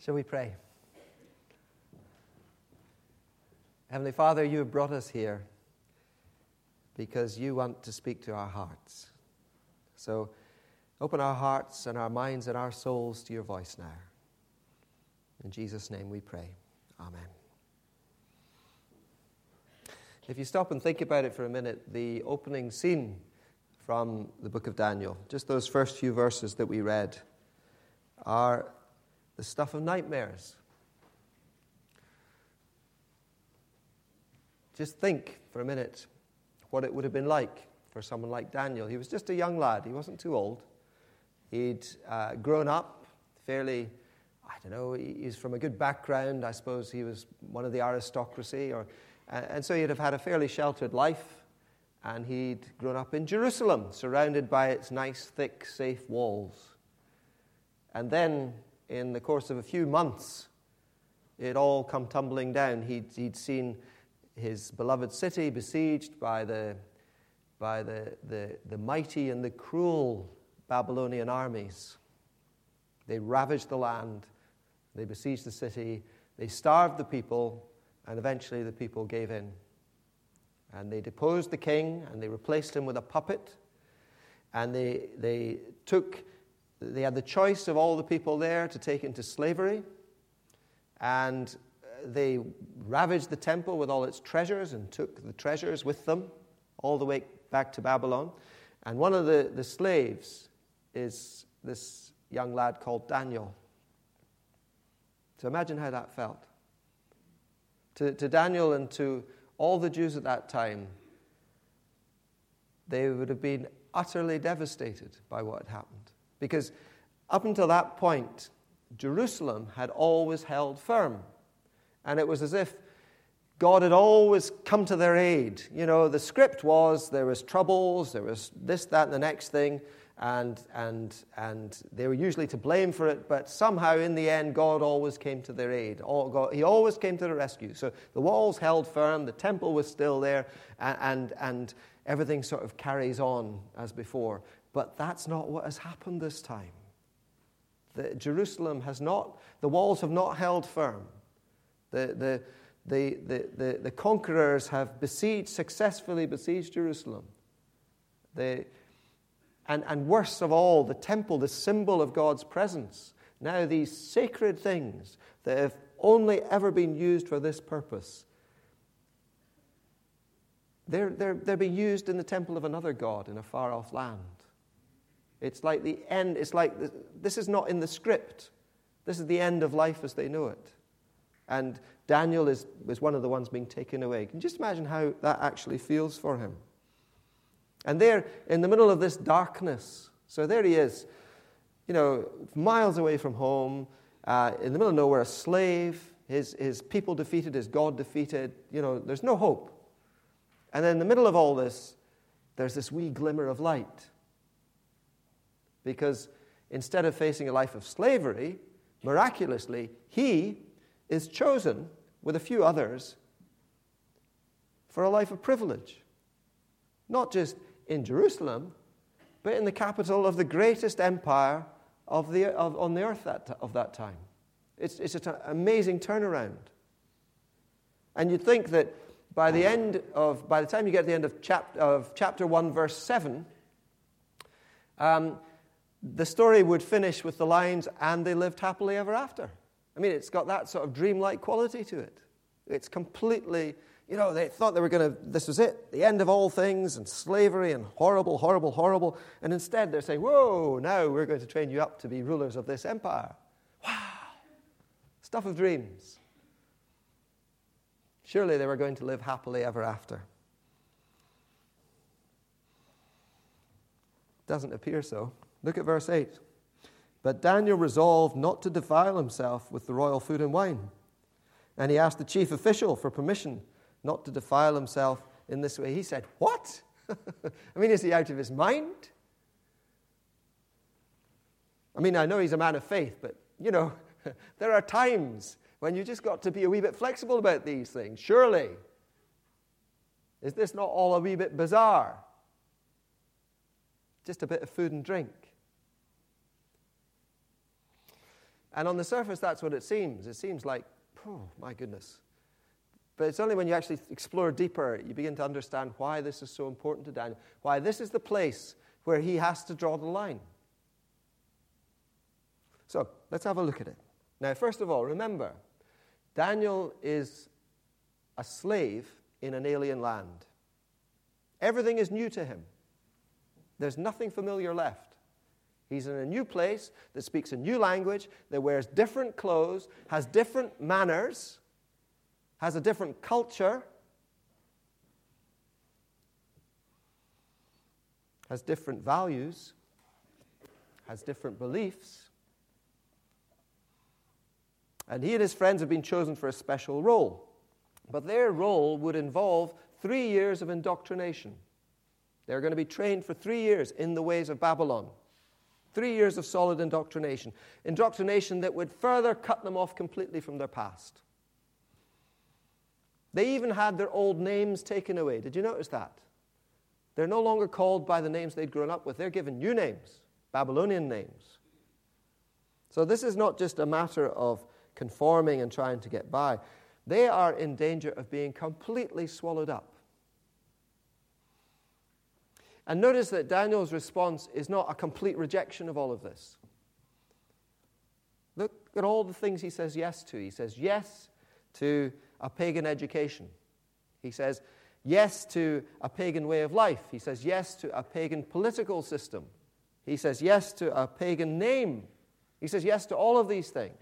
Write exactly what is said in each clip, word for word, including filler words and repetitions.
Shall we pray? Heavenly Father, you have brought us here because you want to speak to our hearts. So open our hearts and our minds and our souls to your voice now. In Jesus' name we pray. Amen. If you stop and think about it for a minute, the opening scene from the book of Daniel, just those first few verses that we read, are the stuff of nightmares. Just think for a minute what it would have been like for someone like Daniel. He was just a young lad. He wasn't too old. He'd uh, grown up fairly, I don't know, he's from a good background. I suppose he was one of the aristocracy. or, uh, And so he'd have had a fairly sheltered life. And he'd grown up in Jerusalem, surrounded by its nice, thick, safe walls. And then, in the course of a few months, it all come tumbling down. He'd, he'd seen his beloved city besieged by the by the, the, the mighty and the cruel Babylonian armies. They ravaged the land, they besieged the city, they starved the people, and eventually the people gave in. And they deposed the king, and they replaced him with a puppet, and they they took They had the choice of all the people there to take into slavery, and they ravaged the temple with all its treasures and took the treasures with them all the way back to Babylon. And one of the, the slaves is this young lad called Daniel. So imagine how that felt. To, to Daniel and to all the Jews at that time, they would have been utterly devastated by what had happened. Because up until that point, Jerusalem had always held firm. And it was as if God had always come to their aid. You know, the script was there was troubles, there was this, that, and the next thing, and and and they were usually to blame for it, but somehow in the end, God always came to their aid. All, God, he always came to the rescue. So the walls held firm, the temple was still there, and, and, and everything sort of carries on as before. But that's not what has happened this time. The, Jerusalem has not, the walls have not held firm. The, the, the, the, the, the conquerors have besieged, successfully besieged Jerusalem. They, and, and worst of all, the temple, the symbol of God's presence. Now these sacred things that have only ever been used for this purpose, they're, they're, they're being used in the temple of another god in a far-off land. It's like the end, it's like, the, this is not in the script. This is the end of life as they know it. And Daniel is, is one of the ones being taken away. Can you just imagine how that actually feels for him? And there, in the middle of this darkness, so there he is, you know, miles away from home, uh, in the middle of nowhere, a slave, his, his people defeated, his God defeated, you know, there's no hope. And then in the middle of all this, there's this wee glimmer of light. Because instead of facing a life of slavery, miraculously, he is chosen with a few others for a life of privilege. Not just in Jerusalem, but in the capital of the greatest empire of the of, on the earth that, of that time. It's, it's an amazing turnaround. And you'd think that by the end of, by the time you get to the end of, chap, of chapter one, verse seven, um, the story would finish with the lines, and they lived happily ever after. I mean, it's got that sort of dreamlike quality to it. It's completely, you know, they thought they were going to, this was it, the end of all things, and slavery, and horrible, horrible, horrible. And instead they're saying, whoa, now we're going to train you up to be rulers of this empire. Wow. Stuff of dreams. Surely they were going to live happily ever after. Doesn't appear so. Look at verse eight. But Daniel resolved not to defile himself with the royal food and wine. And he asked the chief official for permission not to defile himself in this way. He said, what? I mean, is he out of his mind? I mean, I know he's a man of faith, but, you know, there are times when you just got to be a wee bit flexible about these things. Surely. Is this not all a wee bit bizarre? Just a bit of food and drink. And on the surface, that's what it seems. It seems like, oh, my goodness. But it's only when you actually explore deeper, you begin to understand why this is so important to Daniel, why this is the place where he has to draw the line. So, let's have a look at it. Now, first of all, remember, Daniel is a slave in an alien land. Everything is new to him. There's nothing familiar left. He's in a new place that speaks a new language, that wears different clothes, has different manners, has a different culture, has different values, has different beliefs. And he and his friends have been chosen for a special role. But their role would involve three years of indoctrination. They're going to be trained for three years in the ways of Babylon. Three years of solid indoctrination. Indoctrination that would further cut them off completely from their past. They even had their old names taken away. Did you notice that? They're no longer called by the names they'd grown up with. They're given new names, Babylonian names. So this is not just a matter of conforming and trying to get by. They are in danger of being completely swallowed up. And notice that Daniel's response is not a complete rejection of all of this. Look at all the things he says yes to. He says yes to a pagan education. He says yes to a pagan way of life. He says yes to a pagan political system. He says yes to a pagan name. He says yes to all of these things.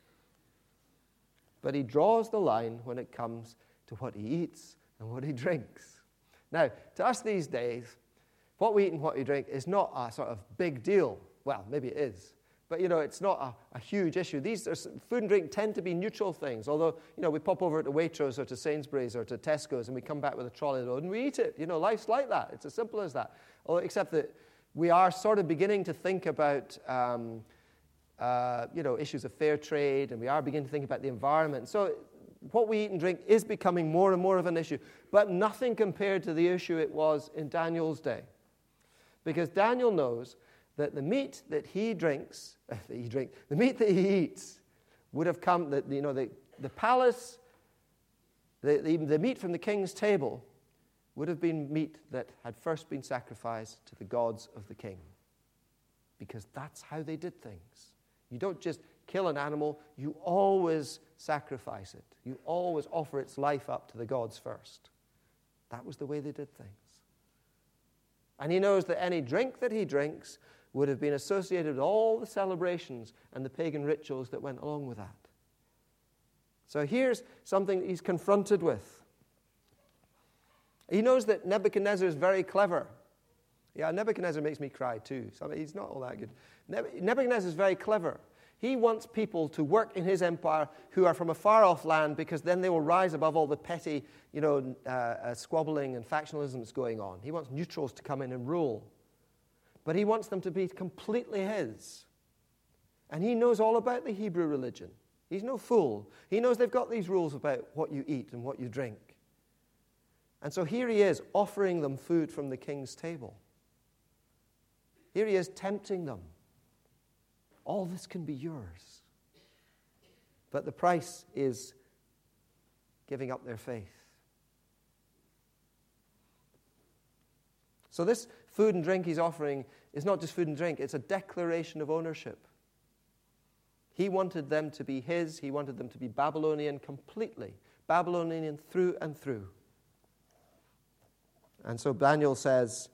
But he draws the line when it comes to what he eats and what he drinks. Now, to us these days, what we eat and what we drink is not a sort of big deal. Well, maybe it is. But, you know, it's not a, a huge issue. These are, food and drink tend to be neutral things. Although, you know, we pop over to Waitrose or to Sainsbury's or to Tesco's and we come back with a trolley load and we eat it. You know, life's like that. It's as simple as that. Although, except that we are sort of beginning to think about... Um, Uh, you know, issues of fair trade, and we are beginning to think about the environment. So what we eat and drink is becoming more and more of an issue, but nothing compared to the issue it was in Daniel's day. Because Daniel knows that the meat that he drinks, uh, that he drink, the meat that he eats would have come, that you know, the, the palace, the, the, the meat from the king's table would have been meat that had first been sacrificed to the gods of the king. Because that's how they did things. You don't just kill an animal, you always sacrifice it. You always offer its life up to the gods first. That was the way they did things. And he knows that any drink that he drinks would have been associated with all the celebrations and the pagan rituals that went along with that. So here's something he's confronted with. He knows that Nebuchadnezzar is very clever. Yeah, Nebuchadnezzar makes me cry too. So he's not all that good. Nebuchadnezzar is very clever. He wants people to work in his empire who are from a far-off land because then they will rise above all the petty, you know, uh, uh, squabbling and factionalism that's going on. He wants neutrals to come in and rule. But he wants them to be completely his. And he knows all about the Hebrew religion. He's no fool. He knows they've got these rules about what you eat and what you drink. And so here he is offering them food from the king's table. Here he is tempting them. All this can be yours. But the price is giving up their faith. So this food and drink he's offering is not just food and drink, it's a declaration of ownership. He wanted them to be his, he wanted them to be Babylonian completely, Babylonian through and through. And so Daniel says,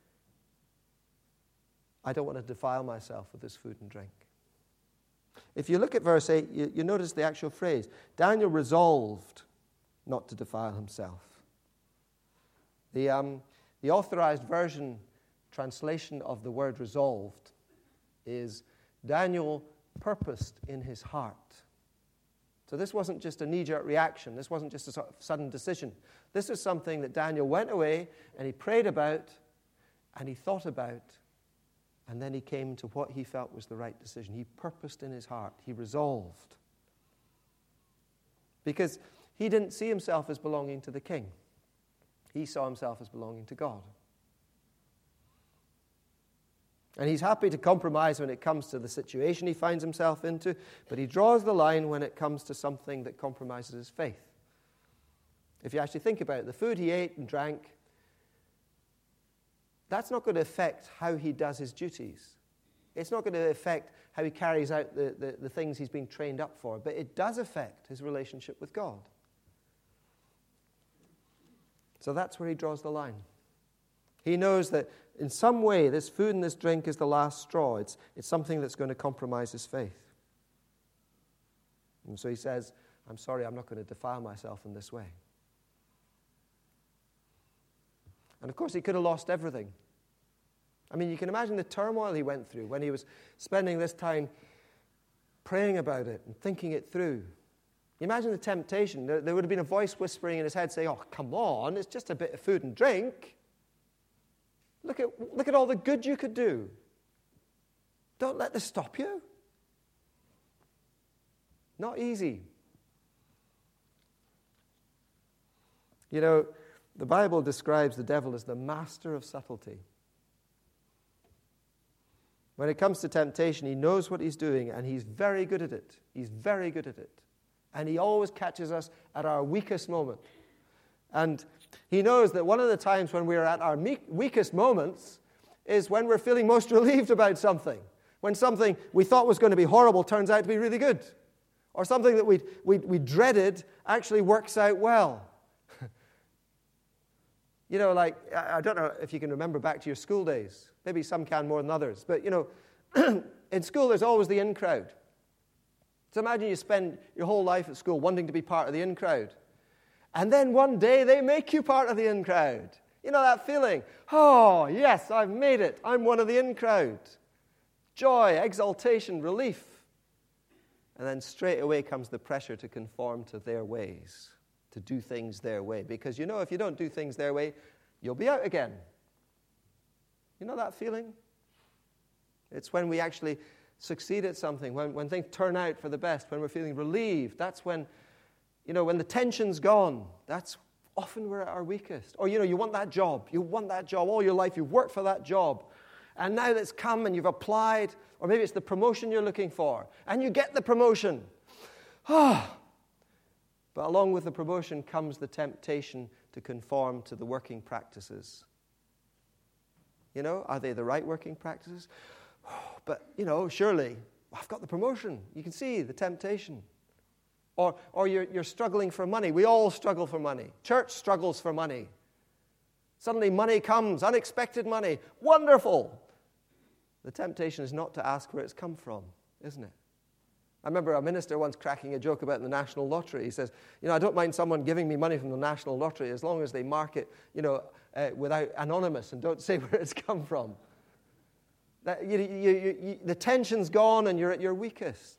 I don't want to defile myself with this food and drink. If you look at verse eight, you, you notice the actual phrase. Daniel resolved not to defile himself. The, um, the authorized version translation of the word resolved is Daniel purposed in his heart. So this wasn't just a knee-jerk reaction. This wasn't just a sort of sudden decision. This is something that Daniel went away and he prayed about and he thought about. And then he came to what he felt was the right decision. He purposed in his heart. He resolved. Because he didn't see himself as belonging to the king. He saw himself as belonging to God. And he's happy to compromise when it comes to the situation he finds himself into, but he draws the line when it comes to something that compromises his faith. If you actually think about it, the food he ate and drank, that's not going to affect how he does his duties. It's not going to affect how he carries out the, the, the things he's been trained up for, but it does affect his relationship with God. So that's where he draws the line. He knows that in some way this food and this drink is the last straw. It's, it's something that's going to compromise his faith. And so he says, I'm sorry, I'm not going to defile myself in this way. And of course, he could have lost everything. I mean, you can imagine the turmoil he went through when he was spending this time praying about it and thinking it through. You imagine the temptation. There, there would have been a voice whispering in his head saying, oh, come on, it's just a bit of food and drink. Look at, look at all the good you could do. Don't let this stop you. Not easy. You know, the Bible describes the devil as the master of subtlety. When it comes to temptation, he knows what he's doing, and he's very good at it. He's very good at it. And he always catches us at our weakest moment. And he knows that one of the times when we're at our me- weakest moments is when we're feeling most relieved about something. When something we thought was going to be horrible turns out to be really good. Or something that we we we dreaded actually works out well. You know, like, I don't know if you can remember back to your school days. Maybe some can more than others. But, you know, in school there's always the in crowd. So imagine you spend your whole life at school wanting to be part of the in crowd. And then one day they make you part of the in crowd. You know that feeling? Oh, yes, I've made it. I'm one of the in crowd. Joy, exaltation, relief. And then straight away comes the pressure to conform to their ways, to do things their way. Because you know if you don't do things their way, you'll be out again. You know that feeling? It's when we actually succeed at something, when, when things turn out for the best, when we're feeling relieved. That's when, you know, when the tension's gone. That's often we're at our weakest. Or, you know, you want that job. You want that job all your life. You've worked for that job. And now that's come and you've applied. Or maybe it's the promotion you're looking for. And you get the promotion. Ah. But along with the promotion comes the temptation to conform to the working practices. You know, are they the right working practices? But, you know, surely, I've got the promotion. You can see the temptation. Or or you're, you're struggling for money. We all struggle for money. Church struggles for money. Suddenly money comes, unexpected money. Wonderful. The temptation is not to ask where it's come from, isn't it? I remember a minister once cracking a joke about the National Lottery. He says, you know, I don't mind someone giving me money from the National Lottery as long as they mark it, you know, uh, without anonymous and don't say where it's come from. That, you, you, you, you, the tension's gone and you're at your weakest.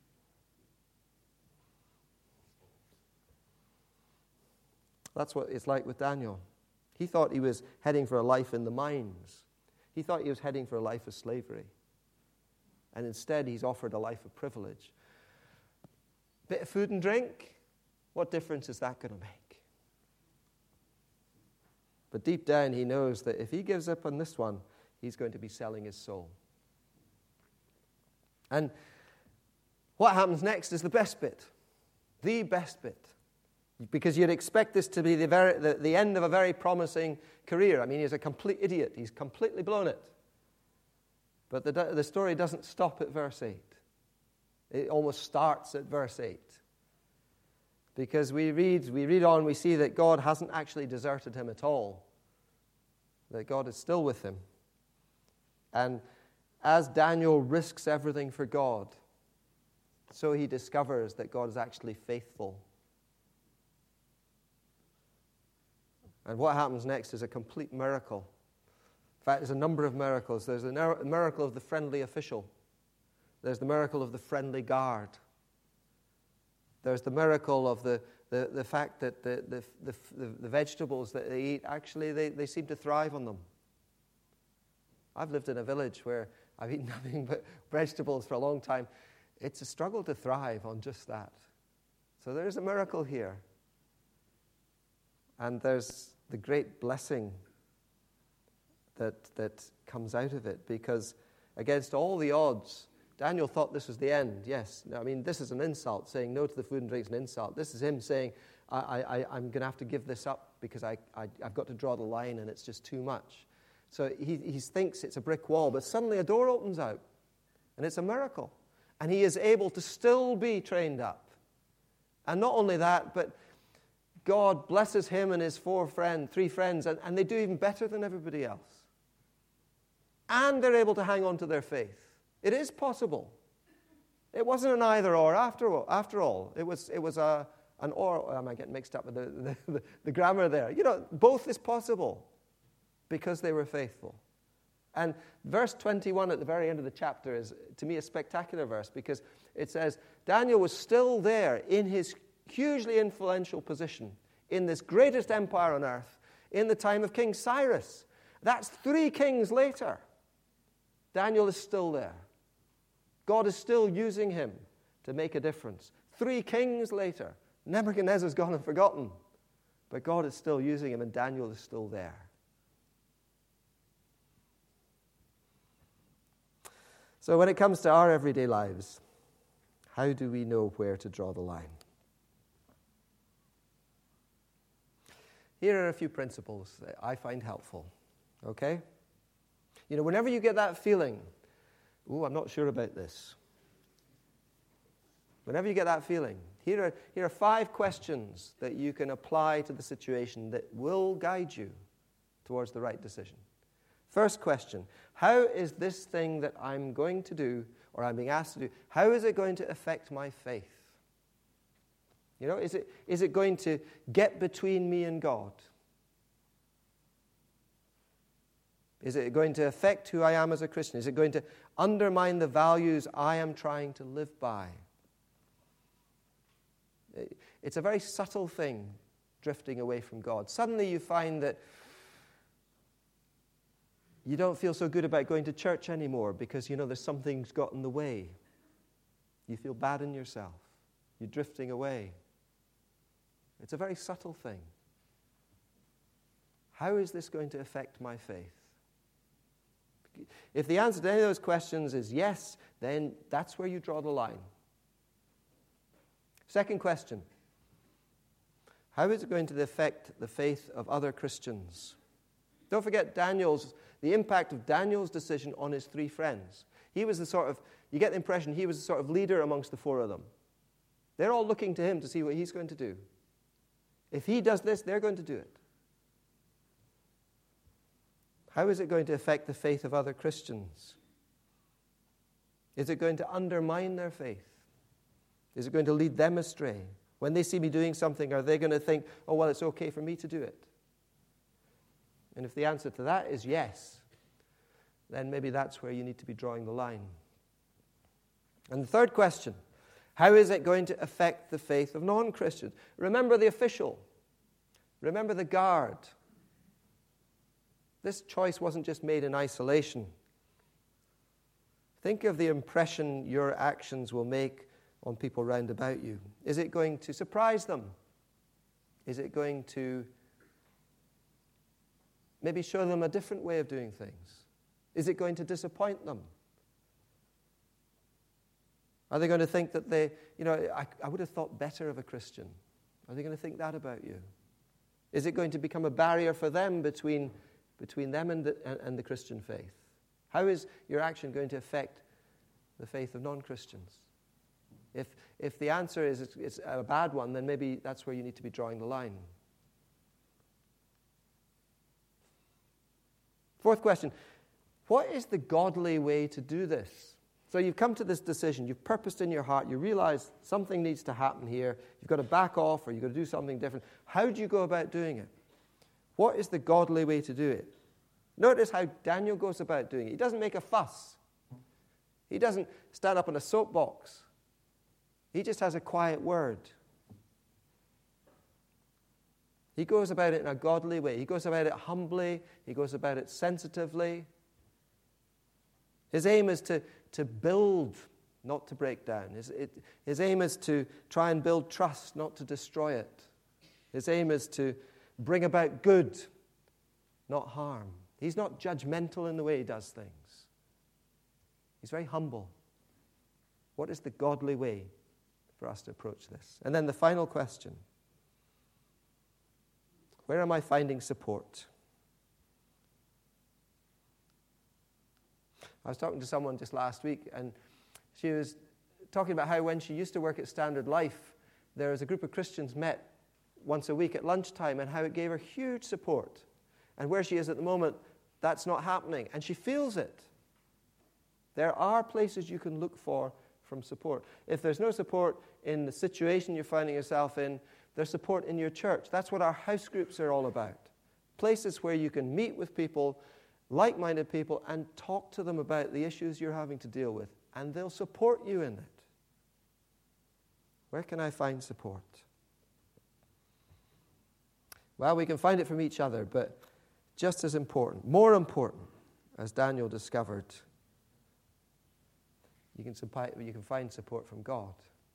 That's what it's like with Daniel. He thought he was heading for a life in the mines. He thought he was heading for a life of slavery. And instead, he's offered a life of privilege. Bit of food and drink, what difference is that going to make? But deep down, he knows that if he gives up on this one, he's going to be selling his soul. And what happens next is the best bit. The best bit. Because you'd expect this to be the, very, the, the end of a very promising career. I mean, he's a complete idiot. He's completely blown it. But the, the story doesn't stop at verse eight. It almost starts at verse eight. Because we read, we read on, we see that God hasn't actually deserted him at all. That God is still with him. And as Daniel risks everything for God, so he discovers that God is actually faithful. And what happens next is a complete miracle. In fact, there's a number of miracles. There's the miracle of the friendly official. There's the miracle of the friendly guard. There's the miracle of the, the, the fact that the, the, the, the vegetables that they eat, actually, they, they seem to thrive on them. I've lived in a village where I've eaten nothing but vegetables for a long time. It's a struggle to thrive on just that. So there's a miracle here. And there's the great blessing that, that comes out of it, because against all the odds, Daniel thought this was the end. Yes, I mean, this is an insult. Saying no to the food and drink is an insult. This is him saying, I, I, I'm going to have to give this up because I, I, I've got to draw the line and it's just too much. So he, he thinks it's a brick wall, but suddenly a door opens out, and it's a miracle. And he is able to still be trained up. And not only that, but God blesses him and his four friends, three friends, and, and they do even better than everybody else. And they're able to hang on to their faith. It is possible. It wasn't an either or after all. After all, it was it was a an or. Am I getting mixed up with the, the, the, the grammar there? You know, both is possible because they were faithful. And verse twenty-one at the very end of the chapter is, to me, a spectacular verse, because it says Daniel was still there in his hugely influential position in this greatest empire on earth in the time of King Cyrus. That's three kings later. Daniel is still there. God is still using him to make a difference. Three kings later, Nebuchadnezzar's gone and forgotten, but God is still using him, and Daniel is still there. So when it comes to our everyday lives, how do we know where to draw the line? Here are a few principles that I find helpful, okay? You know, whenever you get that feeling, ooh, I'm not sure about this. Whenever you get that feeling, here are, here are five questions that you can apply to the situation that will guide you towards the right decision. First question, how is this thing that I'm going to do, or I'm being asked to do, how is it going to affect my faith? You know, is it, is it going to get between me and God? Is it going to affect who I am as a Christian? Is it going to undermine the values I am trying to live by? It's a very subtle thing, drifting away from God. Suddenly you find that you don't feel so good about going to church anymore because, you know, there's something's got in the way. You feel bad in yourself. You're drifting away. It's a very subtle thing. How is this going to affect my faith? If the answer to any of those questions is yes, then that's where you draw the line. Second question. How is it going to affect the faith of other Christians? Don't forget Daniel's, the impact of Daniel's decision on his three friends. He was the sort of, you get the impression he was the sort of leader amongst the four of them. They're all looking to him to see what he's going to do. If he does this, they're going to do it. How is it going to affect the faith of other Christians? Is it going to undermine their faith? Is it going to lead them astray? When they see me doing something, are they going to think, oh, well, it's okay for me to do it? And if the answer to that is yes, then maybe that's where you need to be drawing the line. And the third question, how is it going to affect the faith of non-Christians? Remember the official. Remember the guard. This choice wasn't just made in isolation. Think of the impression your actions will make on people round about you. Is it going to surprise them? Is it going to maybe show them a different way of doing things? Is it going to disappoint them? Are they going to think that they, you know, I, I would have thought better of a Christian? Are they going to think that about you? Is it going to become a barrier for them between, between them and the, and, and the Christian faith? How is your action going to affect the faith of non-Christians? If, if the answer is it's, it's a bad one, then maybe that's where you need to be drawing the line. Fourth question, what is the godly way to do this? So you've come to this decision, you've purposed in your heart, you realize something needs to happen here, you've got to back off or you've got to do something different. How do you go about doing it? What is the godly way to do it? Notice how Daniel goes about doing it. He doesn't make a fuss. He doesn't stand up on a soapbox. He just has a quiet word. He goes about it in a godly way. He goes about it humbly. He goes about it sensitively. His aim is to, to build, not to break down. His, it, his aim is to try and build trust, not to destroy it. His aim is to bring about good, not harm. He's not judgmental in the way he does things. He's very humble. What is the godly way for us to approach this? And then the final question. Where am I finding support? I was talking to someone just last week, and she was talking about how when she used to work at Standard Life, there was a group of Christians met once a week at lunchtime, and how it gave her huge support. And where she is at the moment, that's not happening, and she feels it. There are places you can look for from support. If there's no support in the situation you're finding yourself in, there's support in your church. That's what our house groups are all about. Places where you can meet with people, like-minded people, and talk to them about the issues you're having to deal with, and they'll support you in it. Where can I find support? Well, we can find it from each other, but just as important, more important, as Daniel discovered, you can, you can find support from God.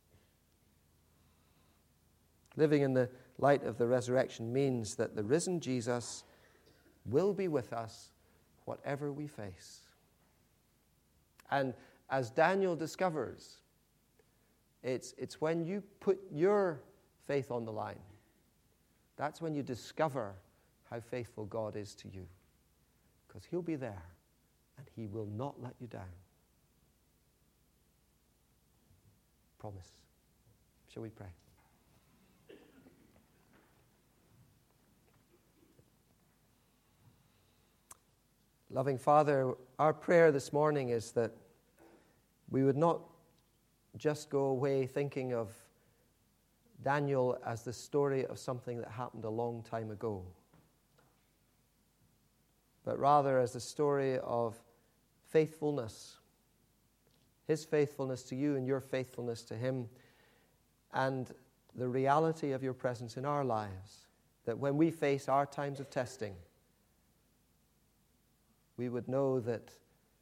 Living in the light of the resurrection means that the risen Jesus will be with us whatever we face. And as Daniel discovers, it's, it's when you put your faith on the line, that's when you discover how faithful God is to you. Because he'll be there, and he will not let you down. Promise. Shall we pray? Loving Father, our prayer this morning is that we would not just go away thinking of Daniel as the story of something that happened a long time ago, but rather as the story of faithfulness, his faithfulness to you and your faithfulness to him, and the reality of your presence in our lives, that when we face our times of testing, we would know that,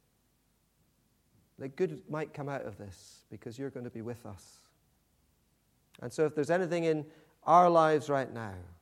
that good might come out of this because you're going to be with us. And so if there's anything in our lives right now